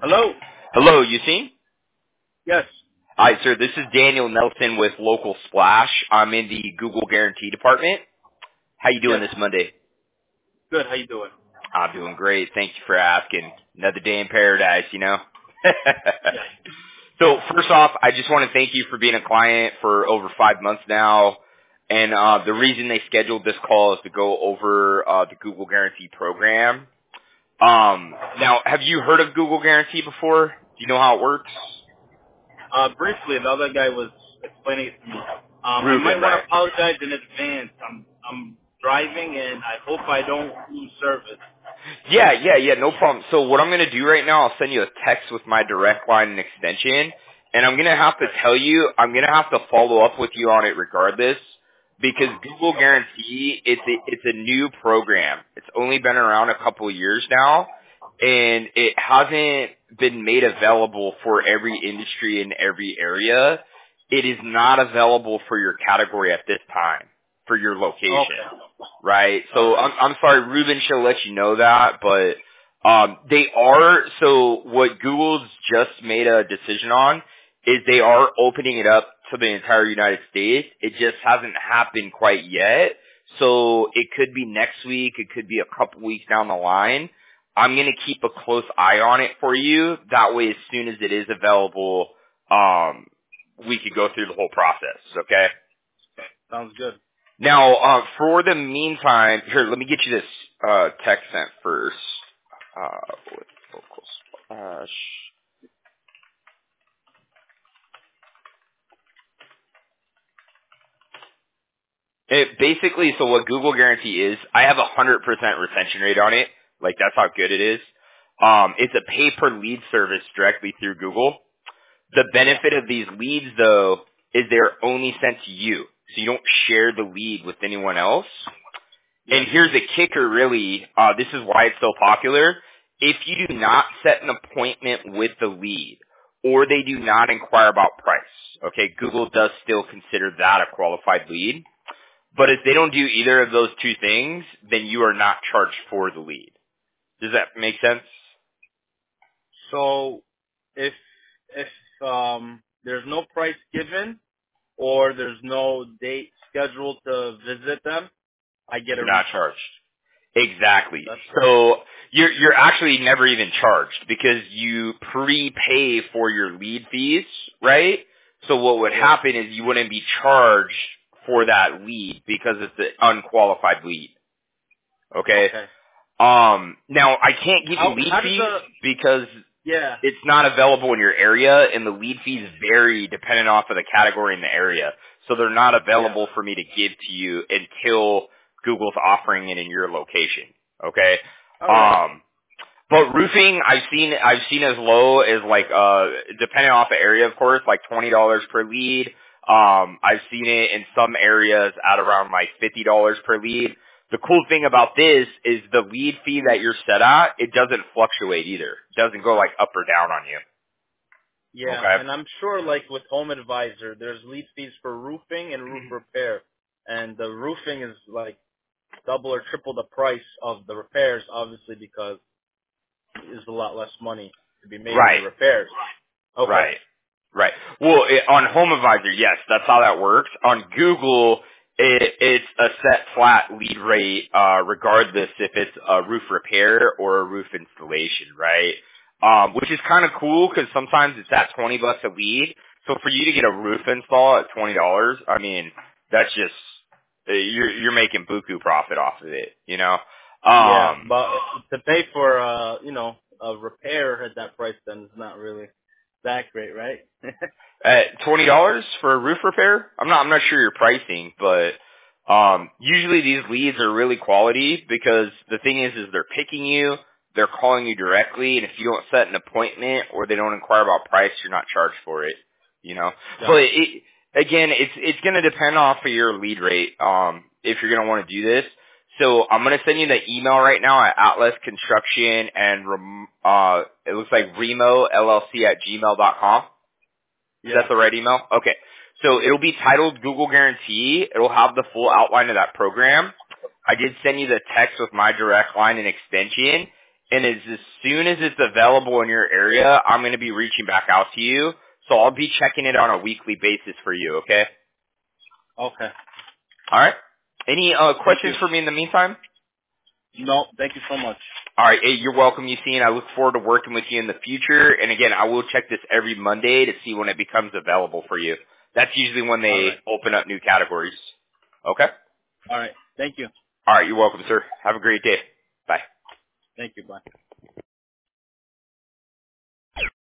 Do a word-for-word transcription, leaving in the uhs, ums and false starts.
Hello? Hello, you seen? Yes. Hi, sir. This is Daniel Nelson with Local Splash. I'm in the Google Guarantee department. How you doing Yes. this Monday? Good. How you doing? I'm doing great. Thank you for asking. Another day in paradise, you know? Yes. So first off, I just want to thank you for being a client for over five months now. And uh, the reason they scheduled this call is to go over uh, the Google Guarantee program. Um, now, have you heard of Google Guarantee before? Do you know how it works? Uh, briefly, the other guy was explaining it to me. Um, I might Ruben, want right? to apologize in advance. I'm I'm driving, and I hope I don't lose service. Yeah, yeah, yeah, no problem. So what I'm going to do right now, I'll send you a text with my direct line and extension, and I'm going to have to Okay. tell you, I'm going to have to follow up with you on it regardless, because Google Guarantee, it's a, it's a new program. It's only been around a couple of years now, and it hasn't been made available for every industry in every area. It is not available for your category at this time, for your location. Okay. Right. All So right. I'm I'm sorry, Ruben should let you know that, but um they are so what Google's just made a decision on is they are opening it up to the entire United States. It just hasn't happened quite yet. So it could be next week, it could be a couple weeks down the line. I'm gonna keep a close eye on it for you. That way as soon as it is available, um we could go through the whole process, okay? Sounds good. Now, uh, for the meantime, here, let me get you this uh, text sent first. Uh, with local splash. It basically, so what Google Guarantee is, I have a one hundred percent retention rate on it. Like, that's how good it is. Um, it's a pay-per-lead service directly through Google. The Yeah. benefit of these leads, though, is they're only sent to you. So you don't share the lead with anyone else. Yes. And here's the kicker, really. Uh, this is why it's so popular. If you do not set an appointment with the lead, or they do not inquire about price, okay, Google does still consider that a qualified lead. But if they don't do either of those two things, then you are not charged for the lead. Does that make sense? So, if if um there's no price given or there's no date scheduled to visit them, I get a You're not refund. charged. Exactly. That's So you're you're actually never even charged because you prepay for your lead fees, right? So what would yeah. happen is you wouldn't be charged for that lead because it's an unqualified lead. Okay. Okay. Um now I can't give you How lead how does fees the because yeah. it's not available in your area and the lead fees vary depending off of the category in the area. So they're not Yeah. available for me to give to you until Google's offering it in your location. Okay? All right. Um but roofing I've seen I've seen as low as like uh depending off the area of course, like twenty dollars per lead. Um I've seen it in some areas at around like fifty dollars per lead. The cool thing about this is the lead fee that you're set at, it doesn't fluctuate either. It doesn't go like up or down on you. Yeah, Okay. and I'm sure like with Home Advisor, there's lead fees for roofing and roof repair, and the roofing is like double or triple the price of the repairs, obviously because there's a lot less money to be made in the Right. repairs. Okay. Right. Right. Well, it, on Home Advisor, yes, that's how that works. On Google, it, it's a set flat lead rate, uh, regardless if it's a roof repair or a roof installation, right? Um, which is kind of cool because sometimes it's at twenty bucks a lead. So for you to get a roof install at twenty dollars, I mean, that's just, uh, you're, you're making buku profit off of it, you know? Yeah, Um, but to pay for uh, you know, a repair at that price then is not really that great, right? At twenty dollars for a roof repair? I'm not I'm not sure your pricing, but um usually these leads are really quality because the thing is is they're picking you, they're calling you directly, and if you don't set an appointment or they don't inquire about price, you're not charged for it. You know? But Gotcha. it again, it's it's gonna depend off of your lead rate, um, if you're gonna want to do this. So I'm gonna send you the email right now at Atlas Construction and Rem- uh it looks like Remo L L C at gmail dot com. Is that Yeah. the right email? Okay. So it'll be titled Google Guarantee. It'll have the full outline of that program. I did send you the text with my direct line and extension. and as, as soon as it's available in your area, I'm going to be reaching back out to you. So I'll be checking it on a weekly basis for you, okay? Okay. All right. Any uh, Thank questions you. for me in the meantime? No, thank you so much. All right. Hey, you're welcome, Yassine. I look forward to working with you in the future. And again, I will check this every Monday to see when it becomes available for you. That's usually when All they right. open up new categories. Okay? All right. Thank you. All right. You're welcome, sir. Have a great day. Bye. Thank you. Bye.